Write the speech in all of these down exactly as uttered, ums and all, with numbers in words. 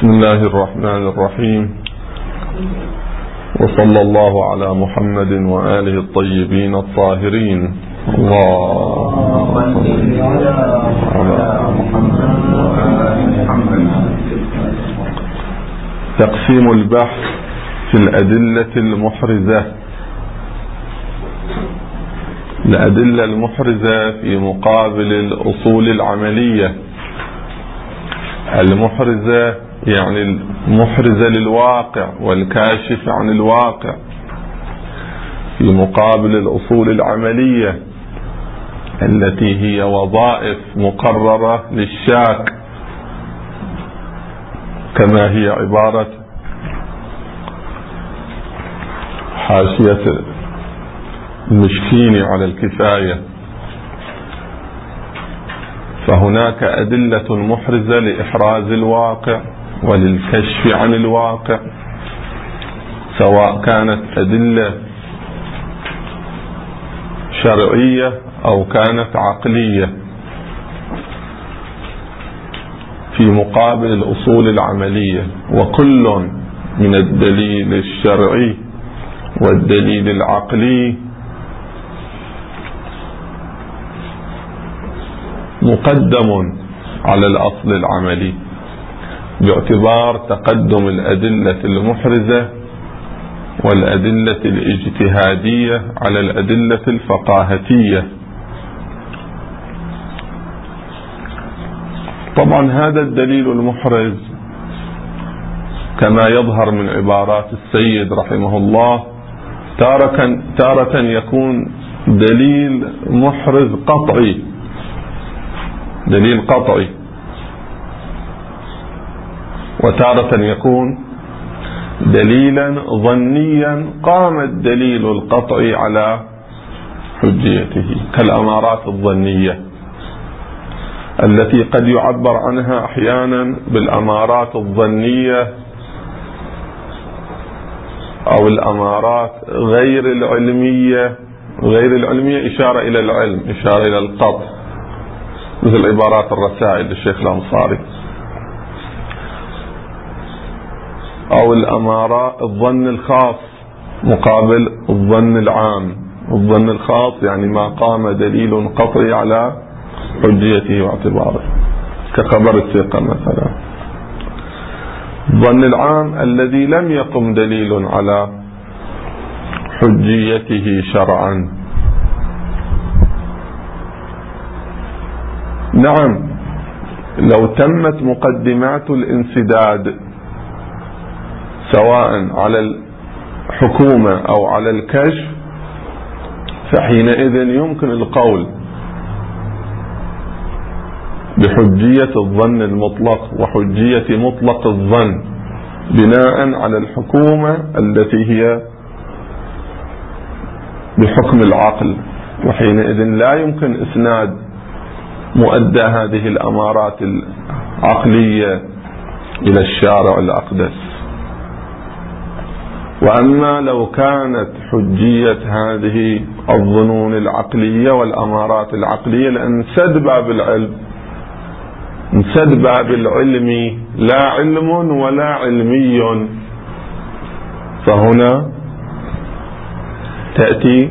بسم الله الرحمن الرحيم، وصلى الله على محمد وآله الطيبين الطاهرين. اللهم صل على محمد وآل محمد. تقسيم البحث في الأدلة المحرزة. الأدلة المحرزة في مقابل الأصول العملية. المحرزة يعني المحرزة للواقع والكاشف عن الواقع، في مقابل الأصول العملية التي هي وظائف مقررة للشاك، كما هي عبارة حاشية المشكين على الكفاية. فهناك أدلة محرزة لإحراز الواقع وللكشف عن الواقع، سواء كانت أدلة شرعية أو كانت عقلية، في مقابل الأصول العملية. وكل من الدليل الشرعي والدليل العقلي مقدم على الأصل العملي، باعتبار تقدم الأدلة المحرزة والأدلة الاجتهادية على الأدلة الفقاهتية. طبعا هذا الدليل المحرز كما يظهر من عبارات السيد رحمه الله تارة, تارة يكون دليل محرز قطعي، دليل قطعي، وتارة يكون دليلا ظنيا قام الدليل القطعي على حجيته، كالأمارات الظنية التي قد يعبر عنها أحيانا بالأمارات الظنية أو الأمارات غير العلمية. غير العلمية إشارة إلى العلم، إشارة إلى القطع، مثل عبارات الرسائل للشيخ الأنصاري. أو الأمارات الظن الخاص مقابل الظن العام. الظن الخاص يعني ما قام دليل قطعي على حجيته واعتباره، كخبر الثقة مثلا. الظن العام الذي لم يقم دليل على حجيته شرعا. نعم، لو تمت مقدمات الانسداد سواء على الحكومة أو على الكشف، فحينئذ يمكن القول بحجية الظن المطلق وحجية مطلق الظن بناء على الحكومة التي هي بحكم العقل، وحينئذ لا يمكن إسناد مؤدى هذه الأمارات العقلية إلى الشارع الأقدس. وأما لو كانت حجية هذه الظنون العقلية والأمارات العقلية لانسد باب العلم، انسد باب العلم، لا علم ولا علمي، فهنا تأتي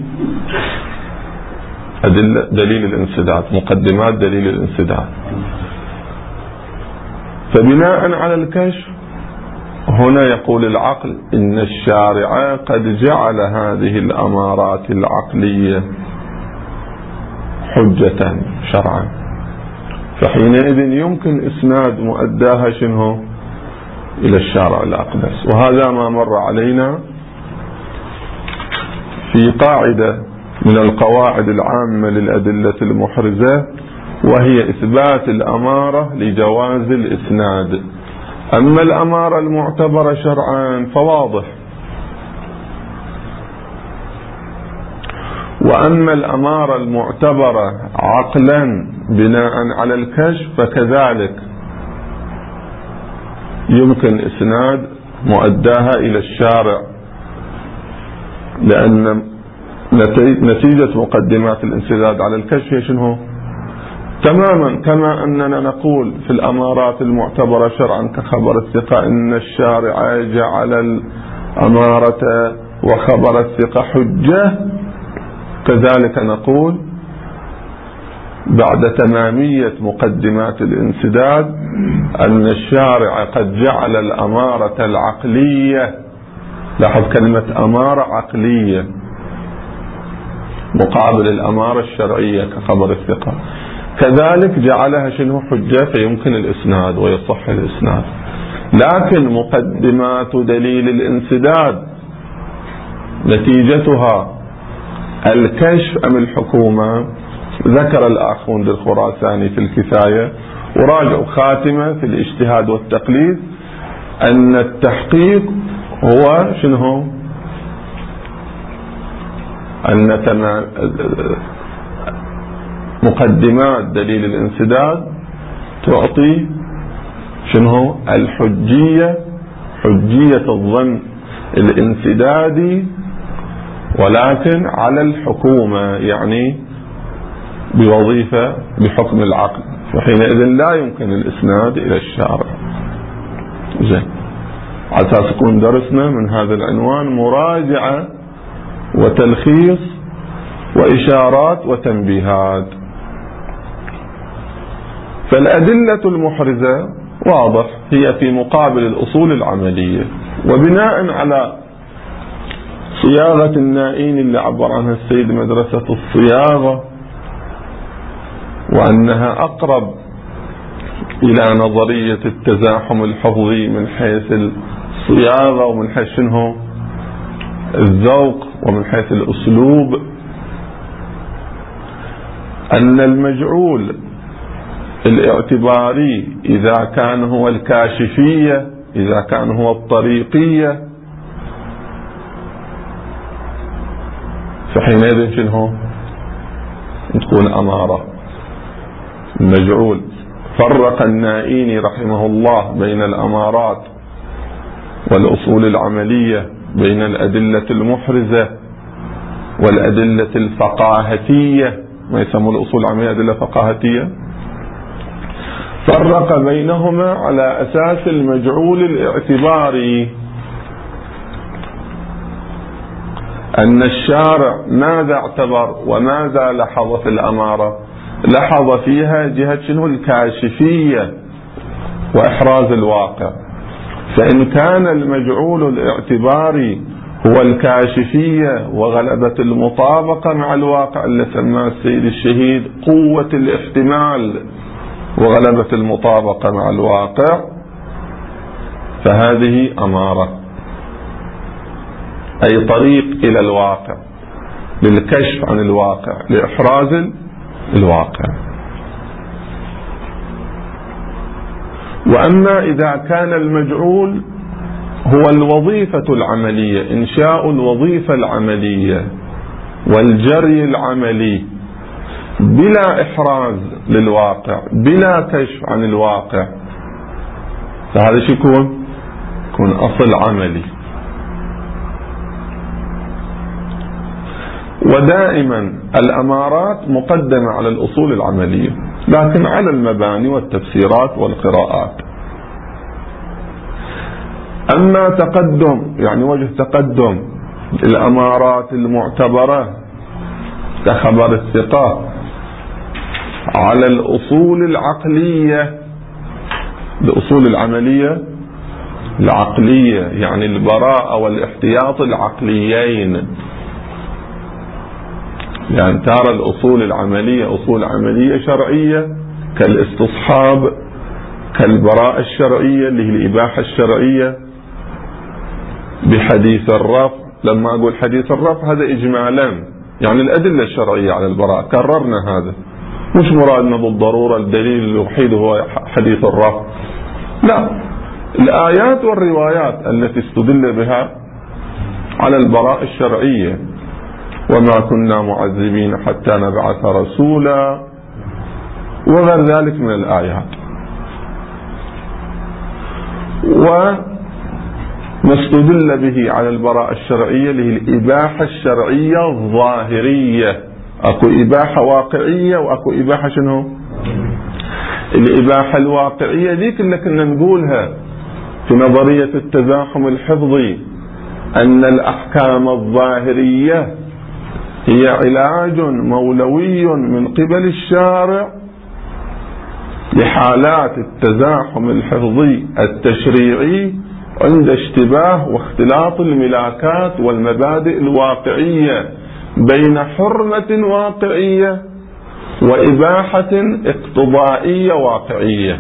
دليل الانسداد، مقدمات دليل الانسداد. فبناء على الكشف هنا يقول العقل إن الشارع قد جعل هذه الأمارات العقلية حجة شرعا، فحينئذ يمكن إسناد مؤداها شنو إلى الشارع الأقدس. وهذا ما مر علينا في قاعدة من القواعد العامة للأدلة المحرزة، وهي إثبات الأمارة لجواز الإسناد. أما الأمارة المعتبرة شرعا فواضح، وأما الأمارة المعتبرة عقلا بناء على الكشف فكذلك يمكن إسناد مؤداها إلى الشارع، لأن نتيجة مقدمات الانسداد على الكشف هي شنو؟ تماما كما أننا نقول في الأمارات المعتبرة شرعا كخبر الثقة إن الشارع جعل الأمارة وخبر الثقة حجة، كذلك نقول بعد تمامية مقدمات الانسداد أن الشارع قد جعل الأمارة العقلية، لاحظ كلمة أمارة عقلية مقابل الأمارة الشرعية كخبر الثقة، كذلك جعلها شنو حجة فيمكن الإسناد ويصح الإسناد. لكن مقدمات دليل الانسداد نتيجتها الكشف أم الحكومة؟ ذكر الأخ مندر الخراساني في الكفاية وراجعوا خاتمة في الاجتهاد والتقليد أن التحقيق هو شنو؟ أن مقدمات دليل الانسداد تعطي شنو؟ الحجية، حجية الظن الانسدادي، ولكن على الحكومة يعني بوظيفة بحكم العقل، وحينئذ لا يمكن الإسناد إلى الشارع. زين، على أساس يكون درسنا من هذا العنوان مراجعة وتلخيص وإشارات وتنبيهات. فالأدلة المحرزة واضح هي في مقابل الأصول العملية، وبناء على صياغة النائين اللي عبر عنها السيد مدرسة الصياغة وأنها أقرب إلى نظرية التزاحم الحفظي من حيث الصياغة ومن حيث شنو الذوق ومن حيث الأسلوب، أن المجعول الاعتباري إذا كان هو الكاشفية، إذا كان هو الطريقية، فحينئذ شنو تكون أمارة. المجعول فرق النائيني رحمه الله بين الأمارات والأصول العملية، بين الأدلة المحرزة والأدلة الفقاهتية، ما يسمى الأصول العملية أدلة فقاهتية، فرق بينهما على أساس المجعول الاعتباري، أن الشارع ماذا اعتبر وماذا لحظ في الأمارة؟ لحظ فيها جهة شنو الكاشفية وإحراز الواقع. فإن كان المجعول الاعتباري هو الكاشفية وغلبة المطابقة مع الواقع اللي سماه السيد الشهيد قوة الاحتمال وغلبة المطابقة مع الواقع، فهذه أمارة، أي طريق إلى الواقع، للكشف عن الواقع، لإحراز الواقع. وأما إذا كان المجعول هو الوظيفة العملية، إنشاء الوظيفة العملية والجري العملي بلا إحراز للواقع، بلا كشف عن الواقع، فهذا شو يكون؟ يكون أصل عملي. ودائما الأمارات مقدمة على الأصول العملية، لكن على المباني والتفسيرات والقراءات. أما تقدم يعني وجه تقدم الأمارات المعتبرة كخبر الثقة على الأصول العقلية، الأصول العملية العقلية يعني البراءة والاحتياط العقليين، يعني ترى الأصول العملية أصول عملية شرعية كالاستصحاب، كالبراءة الشرعية اللي هي الإباحة الشرعية بحديث الرفع. لما أقول حديث الرفع هذا إجمالا يعني الأدلة الشرعية على البراءة، كررنا هذا، مش مرادنا بالضرورة الدليل الوحيد هو حديث الرفع، لا، الآيات والروايات التي استدل بها على البراءة الشرعية، وما كنا معذبين حتى نبعث رسولا وغير ذلك من الآيات. وما استدل به على البراءة الشرعية اللي هي الإباحة الشرعية الظاهرية اكو إباحة واقعية واكو إباحة شنو؟ الإباحة الواقعية ذيك اللي كنا نقولها في نظرية التزاحم الحفظي، أن الأحكام الظاهرية هي علاج مولوي من قبل الشارع لحالات التزاحم الحفظي التشريعي عند اشتباه واختلاط الملاكات والمبادئ الواقعية بين حرمة واقعية وإباحة اقتضائية واقعية.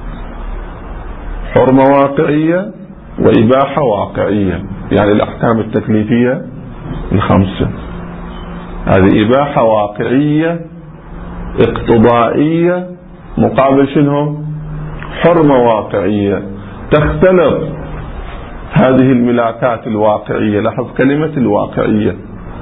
حرمة واقعية وإباحة واقعية، يعني الأحكام التكليفية الخمسة هذه إباحة واقعية اقتضائية مقابل شنو؟ حرمة واقعية. تختلط هذه الملاكات الواقعية، لاحظ كلمة الواقعية.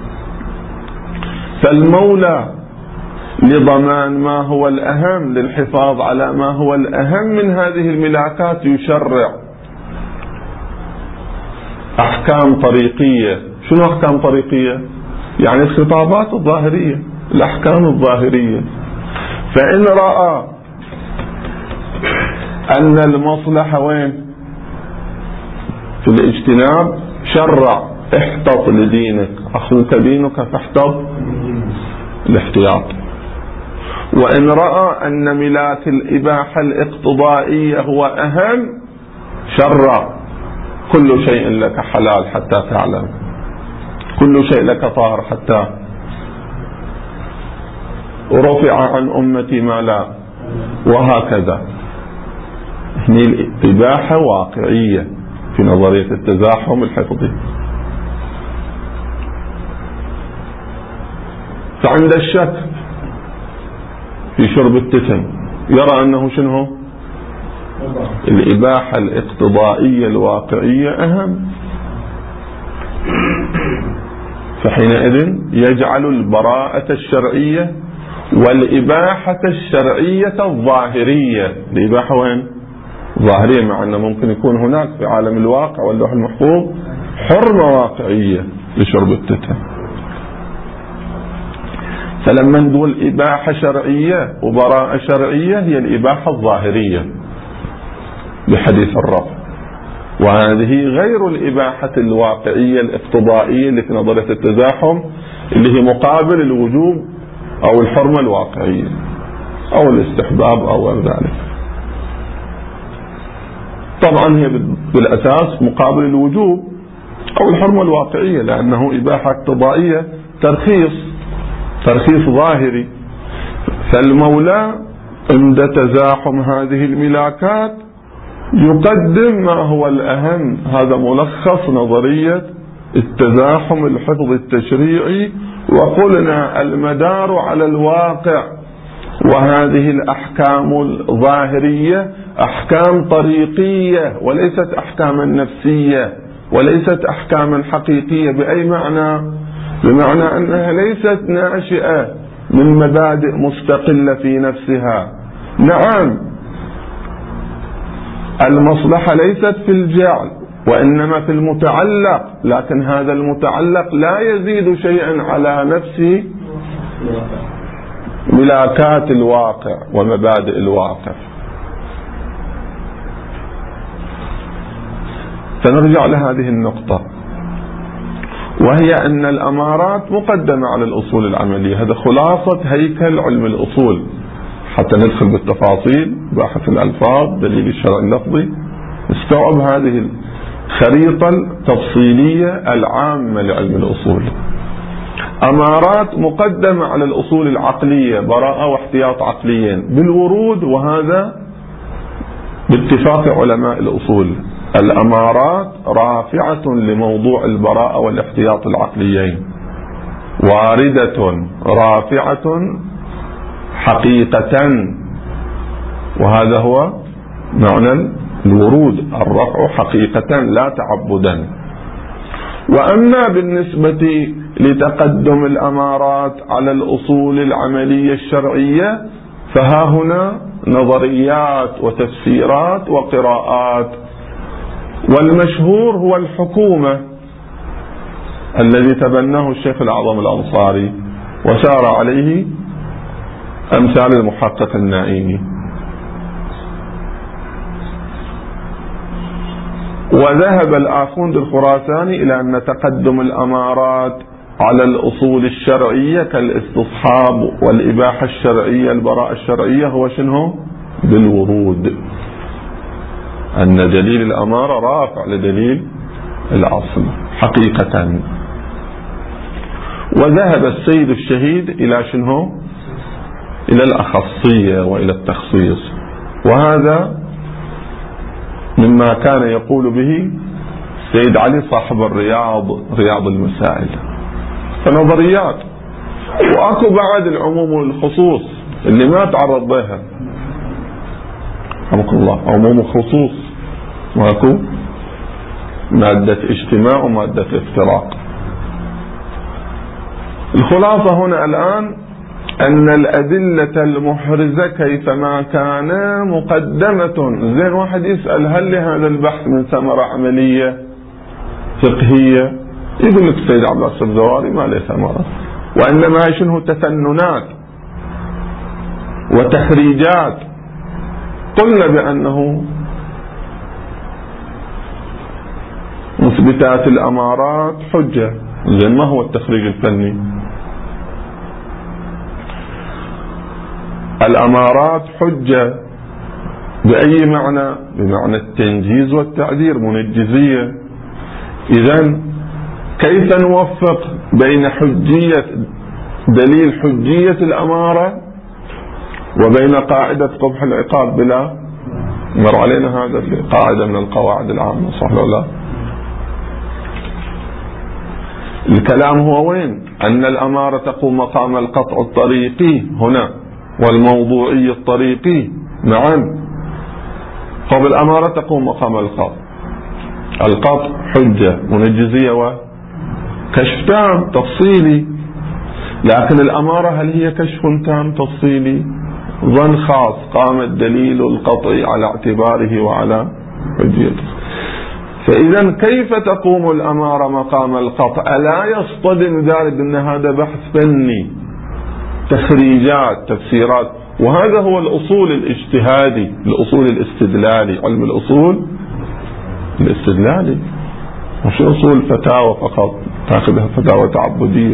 فالمولى لضمان ما هو الأهم، للحفاظ على ما هو الأهم من هذه الملاكات، يشرع أحكام طريقية. شنو أحكام طريقية؟ يعني الخطابات الظاهرية، الأحكام الظاهرية. فإن رأى أن المصلحة وين؟ في الاجتناب، شرع احتط لدينك، أخوك دينك فاحتط الاحتياط. وإن رأى أن ملاك الإباحة الاقتضائية هو أهم، شرع كل شيء لك حلال حتى تعلم، كل شيء لك طاهر حتى رفع عن أمتي ما لا، وهكذا. هني الإباحة واقعية في نظرية التزاحم الحفظي. فعند الشك في شرب التتن يرى أنه شنو؟ الإباحة الاقتضائية الواقعية أهم، فحينئذ يجعل البراءة الشرعية والإباحة الشرعية الظاهرية. الإباحة وين؟ ظاهرية، مع أنه ممكن يكون هناك في عالم الواقع واللوح المحفوظ حرمة واقعية لشرب التتن. فلما نقول إباحة شرعية وبراءة شرعية، هي الإباحة الظاهرية بحديث الرفع، وهذه غير الإباحة الواقعية الاقتضائية اللي في نظرية التزاحم، اللي هي مقابل الوجوب أو الحرمة الواقعية أو الاستحباب أو غير ذلك. طبعا هي بالأساس مقابل الوجوب أو الحرمة الواقعية، لأنه إباحة اقتضائية ترخيص ترخيص ظاهري. فالمولى عند تزاحم هذه الملاكات يقدم ما هو الأهم. هذا ملخص نظرية التزاحم الحفظ التشريعي، وقلنا المدار على الواقع، وهذه الأحكام الظاهرية أحكام طريقية وليست أحكاما نفسية وليست أحكاما حقيقية. بأي معنى؟ بمعنى أنها ليست ناشئة من مبادئ مستقلة في نفسها. نعم، المصلحة ليست في الجعل وإنما في المتعلق، لكن هذا المتعلق لا يزيد شيئا على نفس ملاكات الواقع ومبادئ الواقع. فنرجع لهذه النقطة، وهي أن الأمارات مقدمة على الأصول العملية. هذا خلاصة هيكل علم الأصول، حتى ندخل بالتفاصيل بحث الألفاظ دليل الشرع اللفظي، نستوعب هذه الخريطة التفصيلية العامة لعلم الأصول. أمارات مقدمة على الأصول العقلية، براءة واحتياط عقليين بالورود، وهذا باتفاق علماء الأصول. الأمارات رافعة لموضوع البراءة والاحتياط العقليين، واردة رافعة حقيقة، وهذا هو معنى الورود، الرفع حقيقة لا تعبدا. وأما بالنسبة لتقدم الأمارات على الأصول العملية الشرعية، فها هنا نظريات وتفسيرات وقراءات. والمشهور هو الحكومة الذي تبناه الشيخ الأعظم الأنصاري، وسار عليه أمثال المحقق النائمي. وذهب الآخوند الخراساني إلى أن تقدم الأمارات على الأصول الشرعية كالاستصحاب والإباحة الشرعية البراءة الشرعية هو شنو؟ بالورود، أن دليل الأمارة رافع لدليل الأصل حقيقة. وذهب السيد الشهيد إلى شنو؟ إلى الأخصية وإلى التخصيص، وهذا مما كان يقول به سيد علي صاحب الرياض رياض المسائل، فنظريات. وأكو بعد العموم والخصوص اللي ما تعرض لها رحمك الله، عموم وخصوص، ماكو مادة اجتماع ومادة افتراق. الخلاصة هنا الآن أن الأدلة المحرزة كيفما كان مقدمة. زين واحد يسأل هل لهذا البحث من ثمرة عملية فقهية؟ يقول لك السيد عبد الله الزواري ما له ثمرة، وإنما شنو تفننات وتخريجات. قلنا بأنه مثبتات الأمارات حجة. زين ما هو التخريج الفني؟ الأمارات حجة بأي معنى؟ بمعنى التنجيز والتعذير، منجزية. إذن كيف نوفق بين حجية دليل حجية الأمارة وبين قاعدة قبح العقاب؟ بلا مر علينا هذا في قاعدة من القواعد العامة، صح ولا لا؟ الكلام هو وين؟ أن الأمارة تقوم مقام القطع الطريقي هنا والموضوعي الطريقي معا. طب الأمارة تقوم مقام القطع، القطع حجة منجزية وكشف تام تفصيلي، لكن الأمارة هل هي كشف تام تفصيلي؟ ظن خاص قام الدليل القطعي على اعتباره وعلى حجيته. فإذا كيف تقوم الأمارة مقام القطع؟ ألا يصطدم ذلك أن هذا بحث فني، تخريجات، تفسيرات؟ وهذا هو الأصول الاجتهادي، الأصول الاستدلالي، علم الأصول الاستدلالي، مش أصول فتاوى فقط تأخذها فتاوى تعبدية.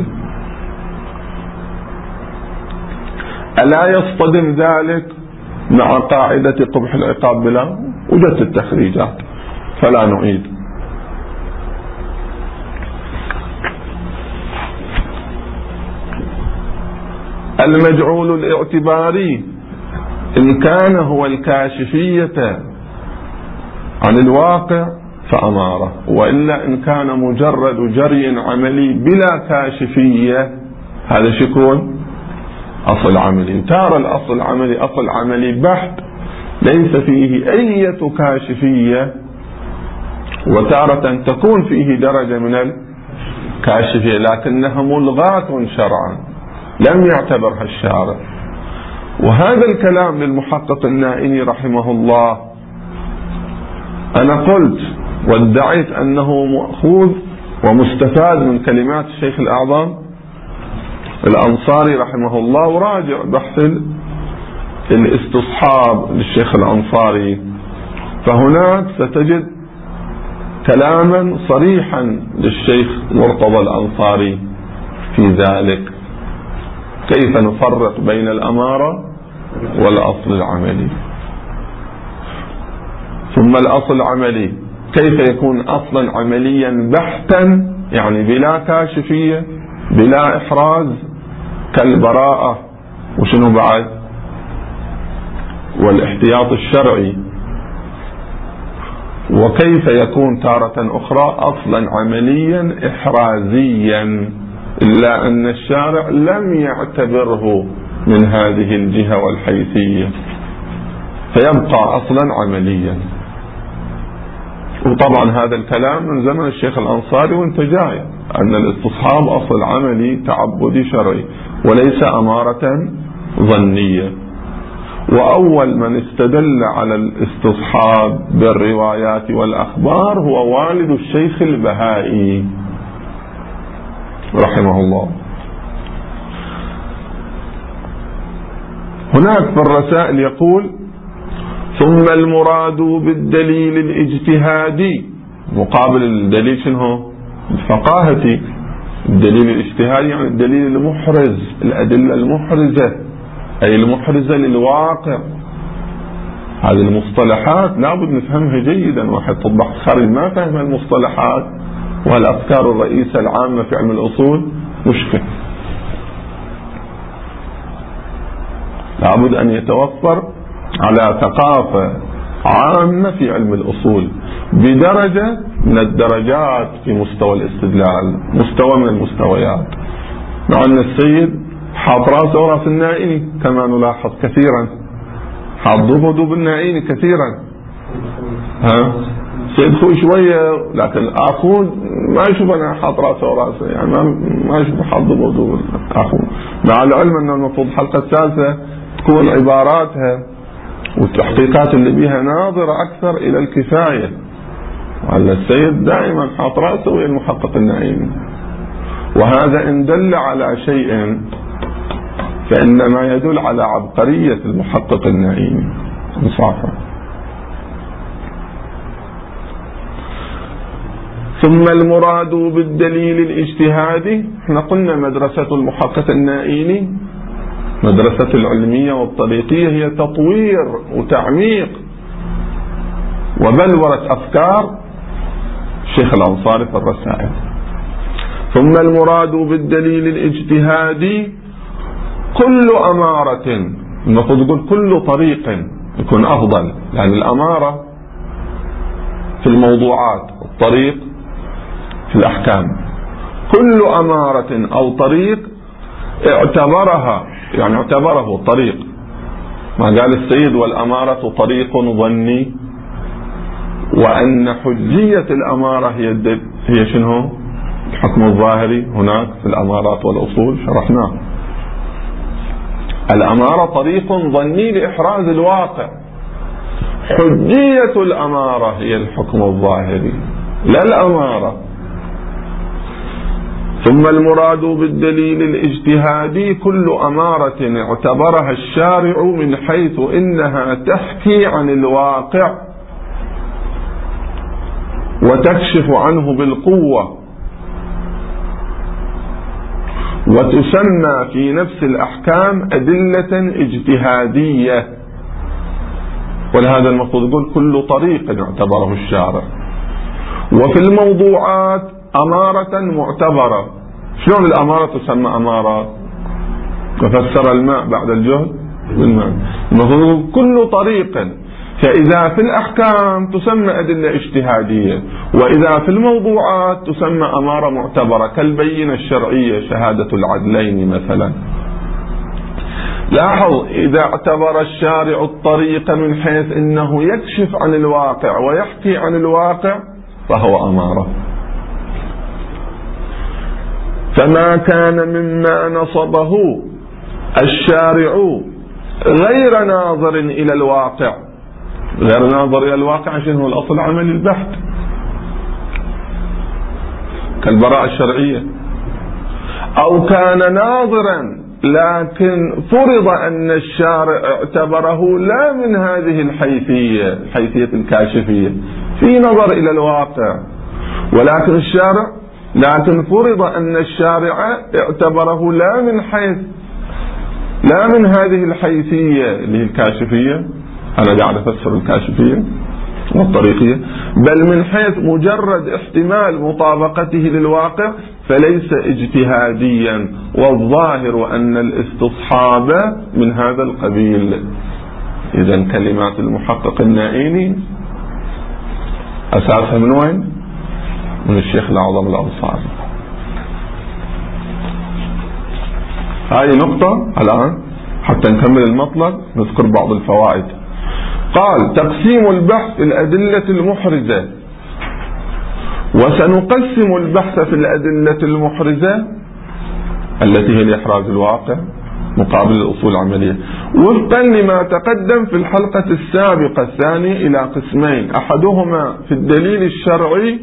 ألا يصطدم ذلك مع قاعدة قبح العقاب؟ بلا وجدت التخريجات فلا نعيد. المجعول الاعتباري إن كان هو الكاشفية عن الواقع فأمارة، وإلا إن كان مجرد جري عملي بلا كاشفية هذا شكون أصل عملي. ترى الأصل العملي أصل عملي بحت ليس فيه أي كاشفية، وتارة تكون فيه درجة من الكاشفية لكنها ملغاة شرعا لم يعتبرها الشارع. وهذا الكلام للمحقق النائمي رحمه الله أنا قلت وادعيت أنه مأخوذ ومستفاد من كلمات الشيخ الأعظم الأنصاري رحمه الله. وراجع بحث الاستصحاب للشيخ الأنصاري، فهناك ستجد كلاما صريحا للشيخ مرتضى الأنصاري في ذلك، كيف نفرق بين الأمارة والأصل العملي. ثم الأصل العملي كيف يكون أصلا عمليا بحتا، يعني بلا كاشفية بلا إحراز كالبراءة وشنو بعد والاحتياط الشرعي. وكيف يكون تارة أخرى أصلا عمليا إحرازيا، إلا أن الشارع لم يعتبره من هذه الجهة والحيثية فيبقى أصلا عمليا. وطبعا هذا الكلام من زمن الشيخ الأنصاري وانت جاي، أن الاستصحاب أصل عملي تعبدي شرعي وليس أمارة ظنية. وأول من استدل على الاستصحاب بالروايات والأخبار هو والد الشيخ البهائي رحمه الله. هناك في الرسائل يقول: ثم المراد بالدليل الاجتهادي، مقابل الدليل شنو؟ الفقاهتي. الدليل الاجتهادي يعني الدليل المحرز، الأدلة المحرزة، أي المحرزة للواقع. هذه المصطلحات لابد نفهمها جيدا، واحد تطبح خارج ما فهم المصطلحات والأفكار الرئيسة العامة في علم الأصول مشكل. لابد أن يتوفر على ثقافة عامة في علم الأصول بدرجة من الدرجات في مستوى الاستدلال، مستوى من المستويات. مع أن السيد حاط راسه وراس النائي كما نلاحظ كثيرا، حاط ضبه النائي كثيرا. ها سيد خوي شوية، لكن أخوه ما يشوف أنا حاط راسه وراسه، يعني ما ما يشوف حاط ضبه أخوه. مع العلم أن المفروض الحلقة الثالثة تكون عباراتها والتحقيقات اللي بيها ناظرة أكثر إلى الكفاية. وعلى السيد دائما حاط رأسه ويا المحقق النعيمي، وهذا إن دل على شيء فإنما يدل على عبقرية المحقق النعيمي انصافا. ثم المراد بالدليل الاجتهادي، احنا قلنا مدرسة المحقق النائيني مدرسة العلمية والطريقية هي تطوير وتعميق وبلورة أفكار الشيخ الأنصاري في الرسائل. ثم المراد بالدليل الاجتهادي كل أمارة، المفروض يقول كل طريق يكون أفضل، يعني الأمارة في الموضوعات، الطريق في الأحكام. كل أمارة أو طريق اعتبرها، يعني اعتبره الطريق، ما قال السيد والأمارة طريق ظني، وأن حجية الأمارة هي الدل هي شنو؟ الحكم الظاهري هناك في الأمارات والأصول شرحناه. الأمارة طريق ظني لإحراز الواقع، حجية الأمارة هي الحكم الظاهري لا الأمارة. ثم المراد بالدليل الاجتهادي كل أمارة اعتبرها الشارع من حيث إنها تحكي عن الواقع وتكشف عنه بالقوة، وتسمى في نفس الأحكام أدلة اجتهادية. ولهذا المفروض يقول كل طريق اعتبره الشارع. وفي الموضوعات أمارة معتبرة. شلون الأمارة تسمى أمارة؟ وفسر الماء بعد الجهد بالماء. المفروض كل طريق. فإذا في الأحكام تسمى أدلة اجتهادية، وإذا في الموضوعات تسمى أمارة معتبرة كالبينة الشرعية شهادة العدلين مثلا. لاحظ إذا اعتبر الشارع الطريق من حيث إنه يكشف عن الواقع ويحكي عن الواقع فهو أمارة. فما كان مما نصبه الشارع غير ناظر إلى الواقع، غير ناظر إلى الواقع عشان هو الأصل عمل البحث كالبراءة الشرعية، أو كان ناظرا لكن فرض أن الشارع اعتبره لا من هذه الحيثية حيثية الكاشفية في نظر إلى الواقع، ولكن الشارع لكن فرض أن الشارع اعتبره لا من حيث لا من هذه الحيثية اللي هي الكاشفية، أنا قاعد أفسر الكاشفية والطريقية، بل من حيث مجرد احتمال مطابقته للواقع فليس اجتهاديا، والظاهر أن الاستصحاب من هذا القبيل. إذن كلمات المحقق النائيني أساسها من وين؟ من الشيخ الأعظم الأنصاري. هذه نقطة الآن حتى نكمل المطلب نذكر بعض الفوائد. قال: تقسيم البحث الأدلة المحرزة. وسنقسم البحث في الأدلة المحرزة التي هي لإحراز الواقع مقابل الأصول العملية وفقا لما تقدم في الحلقة السابقة الثانية إلى قسمين: أحدهما في الدليل الشرعي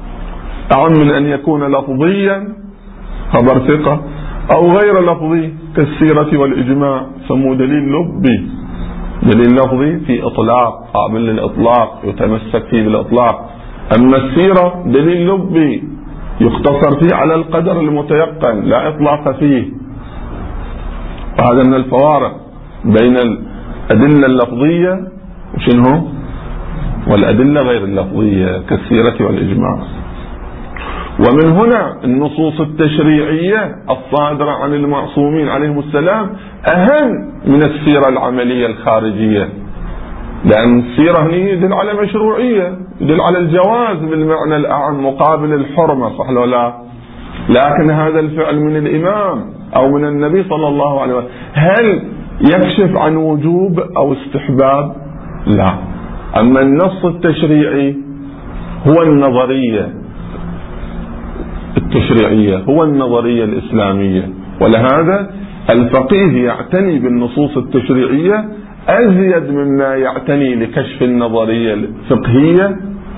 أعم من أن يكون لفظيا خبر ثقة، أو غير لفظي كالسيرة والإجماع سموه دليل لفظي. دليل لفظي في إطلاق، قابل للإطلاق، يتمسك فيه بالإطلاق. أما السيرة دليل لفظي يختصر فيه على القدر المتيقن، لا إطلاق فيه. وهذا من الفوارق بين الأدلة اللفظية وشنه والأدلة غير اللفظية كالسيرة والإجماع. ومن هنا النصوص التشريعية الصادرة عن المعصومين عليهم السلام أهم من السيرة العملية الخارجية، لأن السيرة هنا يدل على مشروعية، يدل على الجواز بالمعنى الأعم مقابل الحرمة، صح ولا لا؟ لكن هذا الفعل من الإمام أو من النبي صلى الله عليه وسلم هل يكشف عن وجوب أو استحباب؟ لا. أما النص التشريعي هو النظرية التشريعية، هو النظرية الإسلامية، ولهذا الفقيه يعتني بالنصوص التشريعية أزيد مما يعتني لكشف النظرية الفقهية،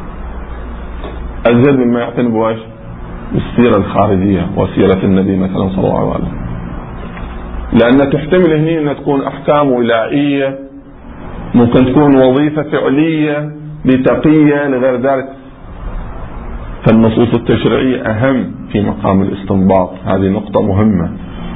أزيد مما يعتني بواش بالسيرة الخارجية وسيرة النبي مثلا صلى الله عليه وسلم، لأن تحتمل هنا أن تكون أحكام ولائية، ممكن تكون وظيفة فعلية لتقية لغير ذلك. فالنصوص التشريعية أهم في مقام الاستنباط، هذه نقطة مهمة.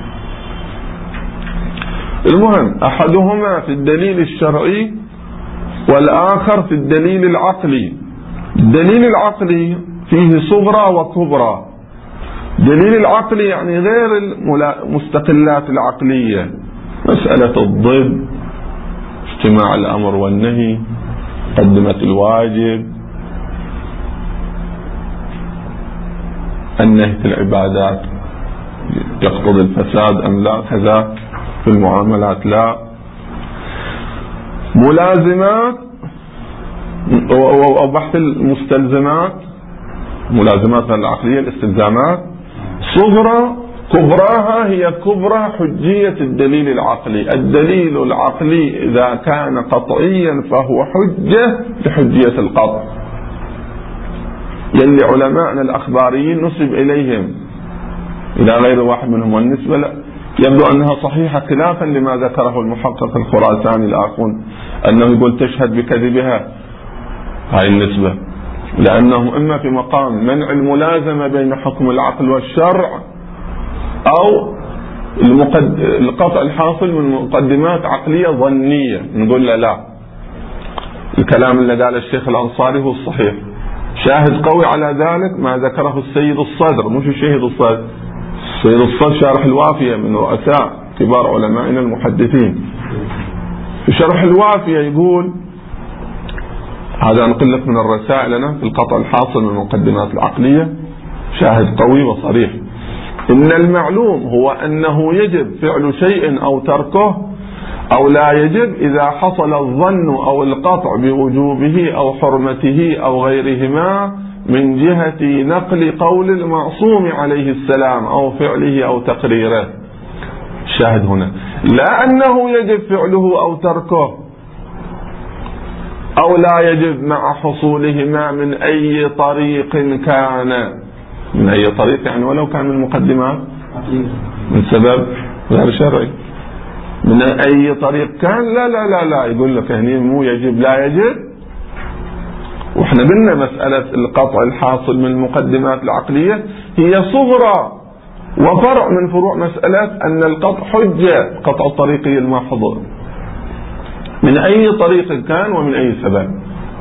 المهم أحدهما في الدليل الشرعي والآخر في الدليل العقلي. الدليل العقلي فيه صغرى وكبرى. الدليل العقلي يعني غير المستقلات العقلية، مسألة الضد، اجتماع الأمر والنهي، مقدمة الواجب، النهي في العبادات يقتضي الفساد أم لا، كذا في المعاملات لا. ملازمات أو بحث المستلزمات، ملازمات العقلية الاستلزامات صغرى. كبراها هي كبرى حجية الدليل العقلي. الدليل العقلي إذا كان قطعيا فهو حجة لحجية القطع، يلي علماءنا الأخباريين نسب إليهم إلى غير واحد منهم، والنسبة لا يبدو أنها صحيحة خلافا لما ذكره المحقق الخراساني الآخون، أنه يقول تشهد بكذبها هاي النسبة، لأنهم إما في مقام منع الملازمة بين حكم العقل والشرع، أو القطع الحاصل من مقدمات عقلية ظنية. نقول لا لا، الكلام اللي قال الشيخ الأنصاري هو الصحيح. شاهد قوي على ذلك ما ذكره السيد الصدر، مش الشهيد الصدر، السيد الصدر شارح الوافية من رؤساء كبار علمائنا المحدثين. في شرح الوافية يقول، هذا أنقل لك من الرسائل لنا في القطع الحاصل من المقدمات العقلية، شاهد قوي وصريح: إن المعلوم هو أنه يجب فعل شيء أو تركه أو لا يجب إذا حصل الظن أو القطع بوجوبه أو حرمته أو غيرهما من جهة نقل قول المعصوم عليه السلام أو فعله أو تقريره. شاهد هنا لا أنه يجب فعله أو تركه أو لا يجب مع حصولهما من أي طريق كان. من أي طريق يعني ولو كان من مقدمات، من سبب غير شرعي، من أي طريق كان. لا لا لا لا يقول لك هني مو يجب لا يجب. وإحنا قلنا مسألة القطع الحاصل من المقدمات العقلية هي صغرى وفرع من فروع مسألة أن القطع حجة، قطع الطريقي المحض من أي طريق كان ومن أي سبب.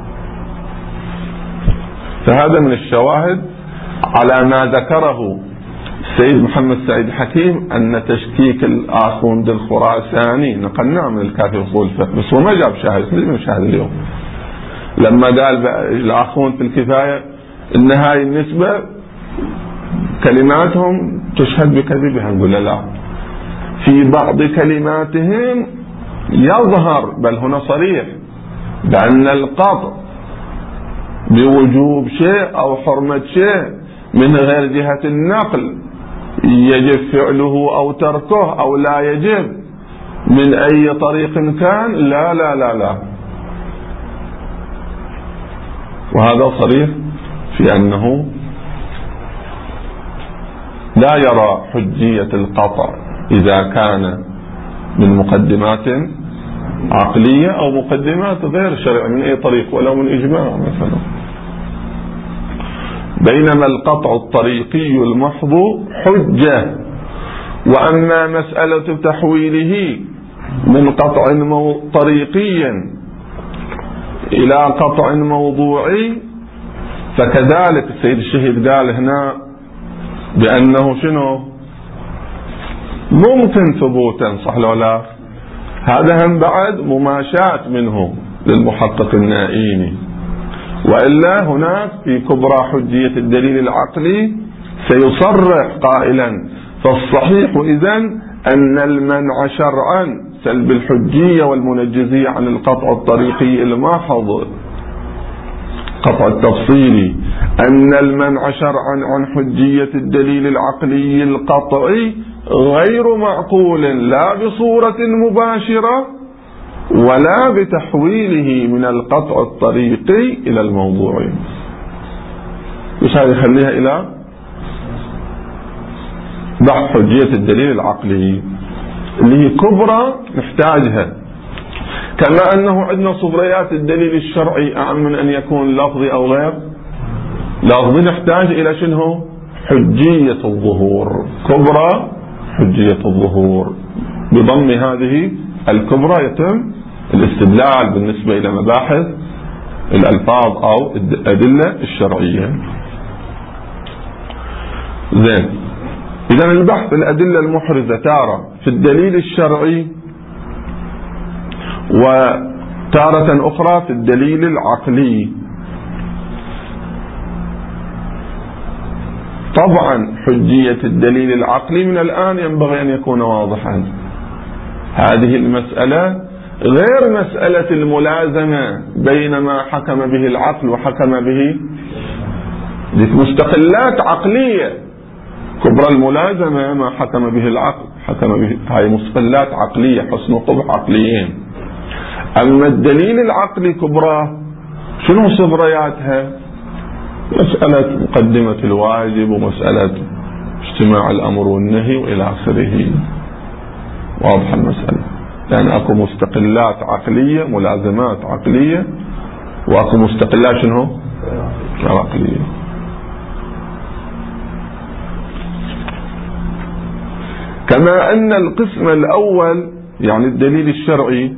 فهذا من الشواهد على ما ذكره السيد محمد سعيد حكيم أن تشكيك الآخوند الخراساني نقلناه من الكافي أصول الفقه، بس هو ما جاب شاهد من الشاهد اليوم لما قال الآخوند في الكفاية إن هاي النسبة كلماتهم تشهد بكذبها. نقول لا، في بعض كلماتهم يظهر بل هنا صريح بأن القطع بوجوب شيء أو حرمة شيء من غير جهة النقل يجب فعله أو تركه أو لا يجب من أي طريق كان. لا لا لا لا، وهذا صريح في أنه لا يرى حجية القطع إذا كان من مقدمات عقلية أو مقدمات غير شرعية من أي طريق ولو من إجماع مثلا. بينما القطع الطريقي المحض حجة. وأما مسألة تحويله من قطع طريقي إلى قطع موضوعي فكذلك السيد الشهيد قال هنا بأنه شنو ممكن ثبوتا، صح لو لا؟ هذا هم بعد مماشاة منه للمحقق النائيني. وإلا هناك في كبرى حجية الدليل العقلي سيصرح قائلا فالصحيح إذن أن المنع شرعا سلب الحجية والمنجزية عن القطع الطريقي الماحظ، قطع التفصيلي، أن المنع شرعا عن حجية الدليل العقلي القطعي غير معقول لا بصورة مباشرة ولا بتحويله من القطع الطريقي إلى الموضوعي. مش هذه يخليها إلى بحث حجية الدليل العقلي اللي هي كبرى نحتاجها. كما أنه عندنا صبريات الدليل الشرعي أعم من أن يكون لفظي أو غير لفظي، نحتاج إلى شنو؟ حجية الظهور، كبرى حجية الظهور. بضم هذه الكبرى يتم الاستدلال بالنسبة إلى مباحث الألفاظ أو الأدلة الشرعية. زين، إذن البحث الأدلة المحرزة تارة في الدليل الشرعي وتارة أخرى في الدليل العقلي. طبعا حجية الدليل العقلي من الآن ينبغي أن يكون واضحا. هذه المسألة غير مسألة الملازمة بين ما حكم به العقل وحكم به ذيك مستقلات عقلية. كبرى الملازمة ما حكم به العقل حكم به، هاي مستقلات عقلية حسن وقبح عقليين. أما الدليل العقلي كبرى شنو صبرياتها؟ مسألة مقدمة الواجب ومسألة اجتماع الأمر والنهي وإلى آخره. واضح المسألة، يعني أكو مستقلات عقلية ملازمات عقلية وأكو مستقلات شنو عقلية. كما أن القسم الأول يعني الدليل الشرعي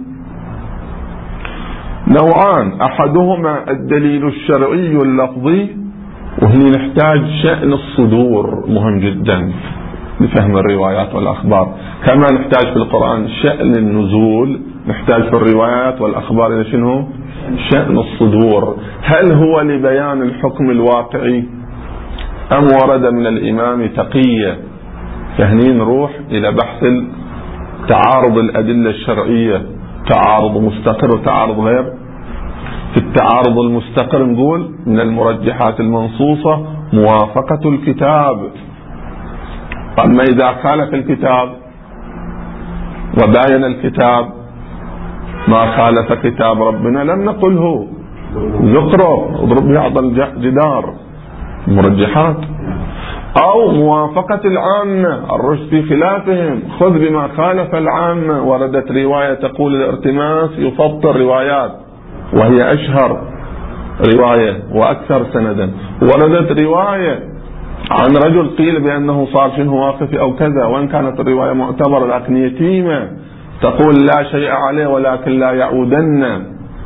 نوعان، أحدهما الدليل الشرعي اللفظي وهي نحتاج شأن الصدور مهم جدا لفهم الروايات والأخبار، كما نحتاج في القرآن شأن النزول نحتاج في الروايات والأخبار إلى شنو؟ شأن الصدور. هل هو لبيان الحكم الواقعي أم ورد من الإمام تقية؟ فهني نروح إلى بحث تعارض الأدلة الشرعية، تعارض مستقر وتعارض غير. في التعارض المستقر نقول من المرجحات المنصوصة موافقة الكتاب. أما إذا خالف الكتاب وباين الكتاب ما خالف كتاب ربنا لم نقله ذكره اضرب بعض الجدار مرجحات. أو موافقة العامة الرشد في خلافهم، خذ بما خالف العامة. وردت رواية تقول الارتماس يفطر روايات وهي أشهر رواية وأكثر سندا. وردت رواية عن رجل قيل بأنه صار شنه واقف أو كذا، وإن كانت الرواية معتبرة لكن يتيمة تقول لا شيء عليه ولكن لا يعودن.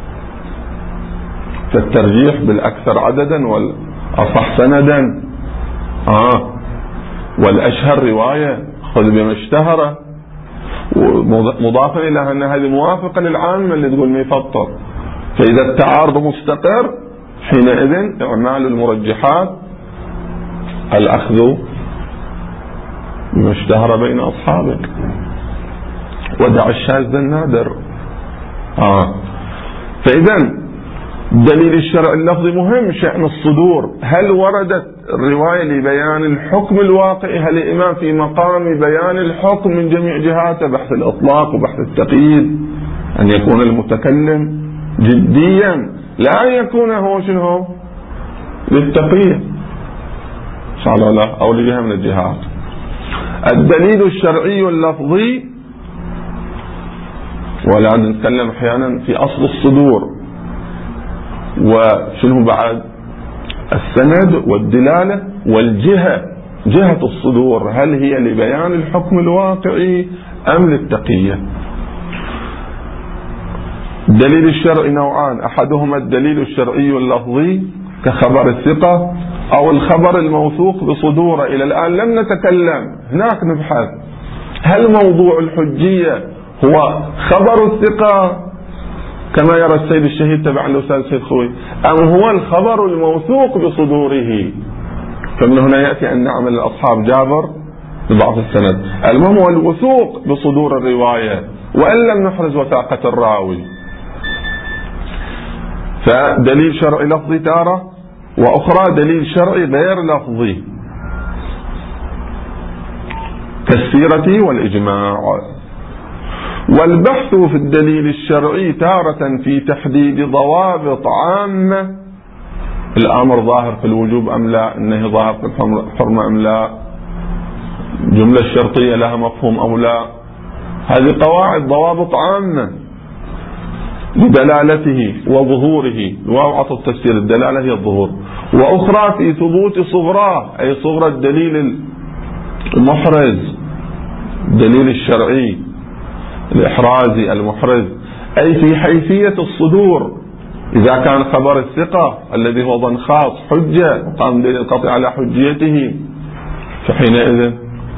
فالترجيح بالأكثر عددا والأصح سندا آه والأشهر رواية خذ بما اشتهر، مضافا إلى أن هذه موافقة للعامة اللي تقول ما يفطر. فإذا التعارض مستقر حينئذ إعمال المرجحات الأخذ بما اشتهر بين أصحابك ودع الشاذ النادر. آه فإذا دليل الشرع اللفظي مهم شأن الصدور. هل وردت الرواية لبيان الحكم الواقعي؟ هل الإمام في مقام بيان الحكم من جميع جهاته، بحث الإطلاق وبحث التقييد، أن يكون المتكلم جديا لا أن يكون هو شنو للتقييد صار لا أو لجهة من الجهات. الدليل الشرعي اللفظي، ولا نتكلم أحيانا في أصل الصدور، وشنو بعد السند والدلالة والجهة، جهة الصدور هل هي لبيان الحكم الواقعي أم للتقية؟ الدليل الشرعي نوعان، أحدهما الدليل الشرعي اللفظي كخبر الثقة أو الخبر الموثوق بصدوره. إلى الآن لم نتكلم، هناك نبحث هل موضوع الحجية هو خبر الثقة كما يرى السيد الشهيد تبع الأستاذ السيد خوي، أم هو الخبر الموثوق بصدوره؟ فمن هنا يأتي أن نعمل الأصحاب جابر بضعف السند. المهم هو الوثوق بصدور الرواية وإن لم نحرز وثاقة الراوي. فدليل شرعي لفظي تارة، وأخرى دليل شرعي غير لفظي كالسيرة والإجماع. والبحث في الدليل الشرعي تارة في تحديد ضوابط عامة، الأمر ظاهر في الوجوب أم لا، النهي ظاهر في الحرمة أم لا، جملة الشرطية لها مفهوم أو لا، هذه قواعد ضوابط عامة بدلالته وظهوره، وأوعط التفسير الدلالة هي الظهور. وأخرى في ثبوت صغراه، أي صغرى الدليل المحرز، الدليل الشرعي الإحرازي المحرز، أي في حيثية الصدور، إذا كان خبر الثقة الذي هو ظن خاص حجة وقام دليل القطع على حجيته فحينئذ.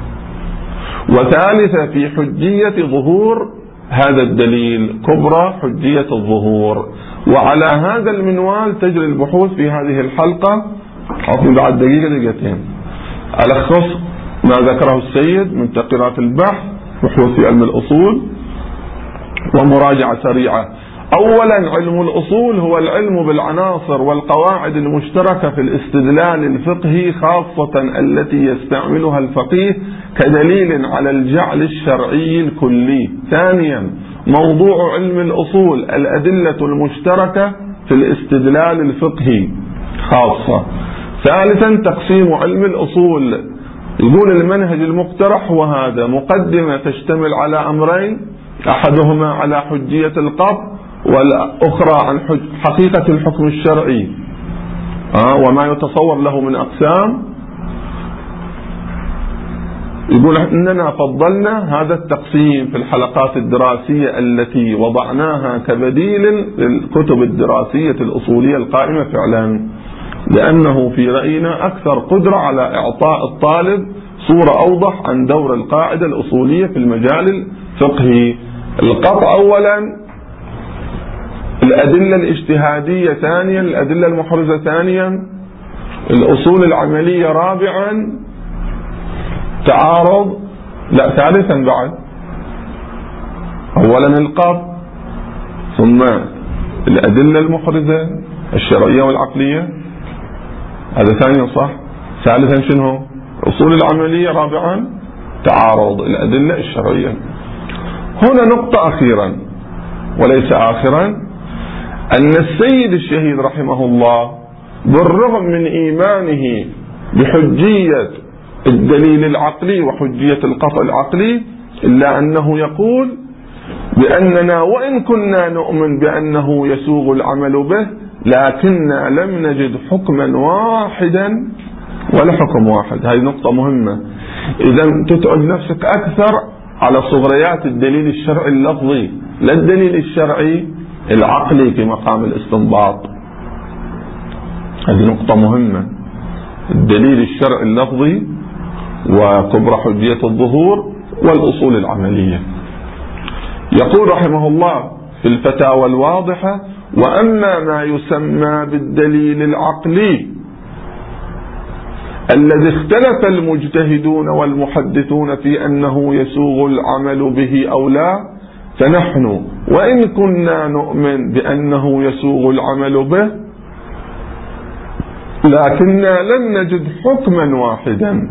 وثالثة في حجية ظهور هذا الدليل كبرى حجية الظهور. وعلى هذا المنوال تجري البحوث في هذه الحلقة. أعطي بعد دقيقة دقيقتين ألخص ما ذكره السيد من تقريرات البحث، بحوث في علم الأصول ومراجعة سريعة. أولا علم الأصول هو العلم بالعناصر والقواعد المشتركة في الاستدلال الفقهي، خاصة التي يستعملها الفقيه كدليل على الجعل الشرعي الكلي. ثانيا موضوع علم الأصول الأدلة المشتركة في الاستدلال الفقهي خاصة. ثالثا تقسيم علم الأصول، يقول المنهج المقترح وهذا مقدمة تشتمل على أمرين، أحدهما على حجية القطع والأخرى عن حقيقة الحكم الشرعي آه وما يتصور له من أقسام. يقول إننا فضلنا هذا التقسيم في الحلقات الدراسية التي وضعناها كبديل للكتب الدراسية الأصولية القائمة فعلا، لأنه في رأينا أكثر قدرة على إعطاء الطالب صورة أوضح عن دور القاعدة الأصولية في المجال الفقهي. القطع أولا، الأدلة الاجتهادية ثانيا، الأدلة المحرزة ثانيا، الأصول العملية رابعا، تعارض لا ثالثا بعد، أولا القطع ثم الأدلة المحرزة الشرعية والعقلية، هذا ثانيا صح. ثالثا شنو؟ الأصول العملية، رابعا تعارض الأدلة الشرعية. هنا نقطة أخيرا وليس آخرا، أن السيد الشهيد رحمه الله بالرغم من إيمانه بحجية الدليل العقلي وحجية القطع العقلي، إلا أنه يقول بأننا وإن كنا نؤمن بأنه يسوغ العمل به، لكننا لم نجد حكما واحدا ولا حكم واحد. هذه نقطة مهمة. إذا تتعب نفسك أكثر على صغريات الدليل الشرعي اللفظي، لا الدليل الشرعي العقلي في مقام الاستنباط. هذه نقطة مهمة. الدليل الشرعي اللفظي وكبرى حجية الظهور والأصول العملية. يقول رحمه الله في الفتاوى الواضحة: وأما ما يسمى بالدليل العقلي الذي اختلف المجتهدون والمحدثون في أنه يسوغ العمل به أو لا، فنحن وإن كنا نؤمن بأنه يسوغ العمل به، لكننا لم نجد حكما واحدا،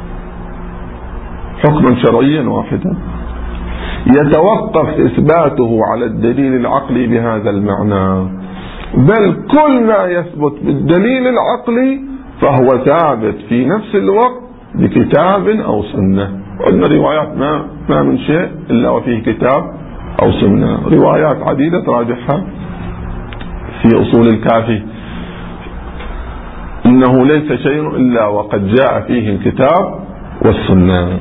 حكما شرعيا واحدا يتوقف إثباته على الدليل العقلي بهذا المعنى، بل كل ما يثبت بالدليل العقلي فهو ثابت في نفس الوقت بكتاب أو سنة. عندنا روايات ما ما من شيء إلا وفيه كتاب أو سنة، روايات عديدة تراجعها في أصول الكافي، إنه ليس شيء إلا وقد جاء فيه الكتاب والسنة.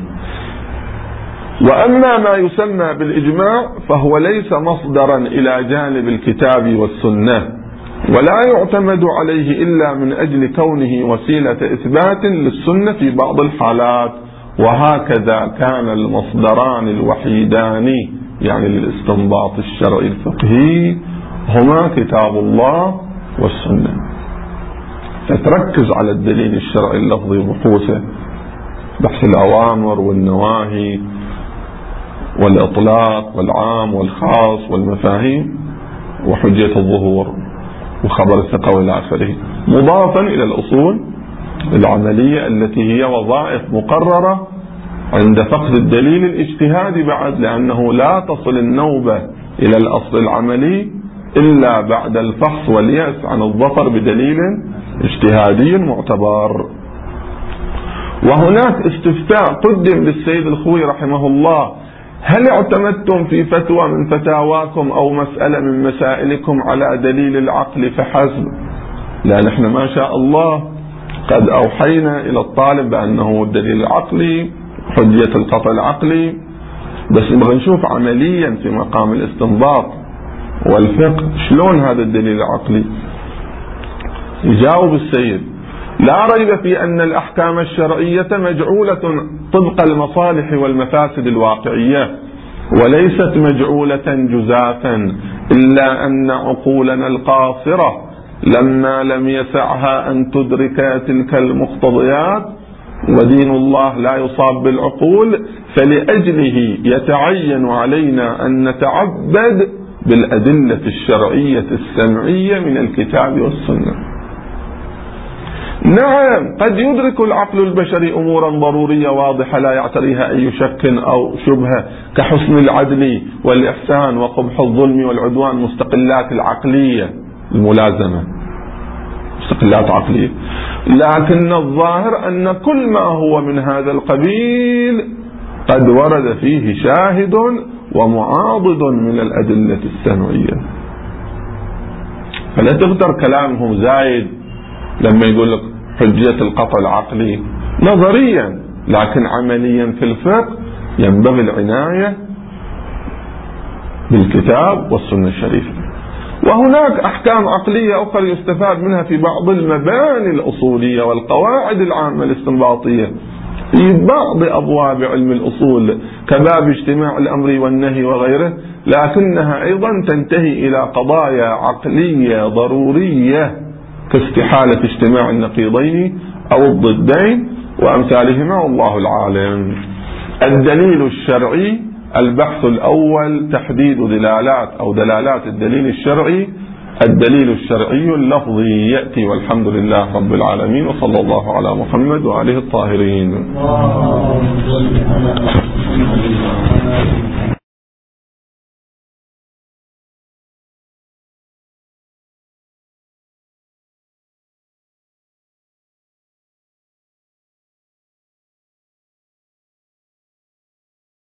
وأما ما يسمى بالإجماع فهو ليس مصدرا إلى جانب الكتاب والسنة، ولا يعتمد عليه إلا من أجل كونه وسيلة إثبات للسنة في بعض الحالات. وهكذا كان المصدران الوحيدان يعني للاستنباط الشرعي الفقهي هما كتاب الله والسنة. فتركز على الدليل الشرعي اللفظي وبحوثه، بحث الأوامر والنواهي والإطلاق والعام والخاص والمفاهيم وحجية الظهور وخبر الثقة إلى آخره، مضافا إلى الأصول العملية التي هي وظائف مقررة عند فقد الدليل الاجتهادي بعد، لأنه لا تصل النوبة إلى الأصل العملي إلا بعد الفحص واليأس عن الظفر بدليل اجتهادي معتبر. وهناك استفتاء قدم للسيد الخوي رحمه الله: هل اعتمدتم في فتوى من فتاواكم أو مسألة من مسائلكم على دليل العقل فحسب؟ لا، نحن ما شاء الله قد أوحينا إلى الطالب بأنه الدليل العقلي حجية القطع العقلي، بس نبغى نشوف عمليا في مقام الاستنباط والفقه شلون هذا الدليل العقلي. يجاوب السيد: لا ريب في أن الأحكام الشرعية مجعولة طبق المصالح والمفاسد الواقعية، وليست مجعولة جزافا، إلا أن عقولنا القاصرة لما لم يسعها أن تدرك تلك المقتضيات، ودين الله لا يصاب بالعقول، فلأجله يتعين علينا أن نتعبد بالأدلة الشرعية السمعية من الكتاب والسنة. نعم، قد يدرك العقل البشري أمورا ضرورية واضحة لا يعتريها أي شك أو شبهة، كحسن العدل والإحسان وقبح الظلم والعدوان، مستقلات العقلية الملازمة، مستقلات عقلية. لكن الظاهر أن كل ما هو من هذا القبيل قد ورد فيه شاهد ومعاضد من الأدلة السمعية. فلا تغتر كلامهم زايد لما يقول لك حجية القطع العقلي نظريا، لكن عمليا في الفقه ينبغي العناية بالكتاب والسنة الشريفة. وهناك أحكام عقلية أخرى يستفاد منها في بعض المباني الأصولية والقواعد العامة الاستنباطية في بعض أبواب علم الأصول كباب اجتماع الأمر والنهي وغيره، لكنها أيضا تنتهي إلى قضايا عقلية ضرورية كاستحالة اجتماع النقيضين أو الضدين وأمثالهما، والله العالم. الدليل الشرعي البحث الأول تحديد دلالات أو دلالات الدليل الشرعي. الدليل الشرعي اللفظي يأتي، والحمد لله رب العالمين، وصلى الله على محمد وآله الطاهرين.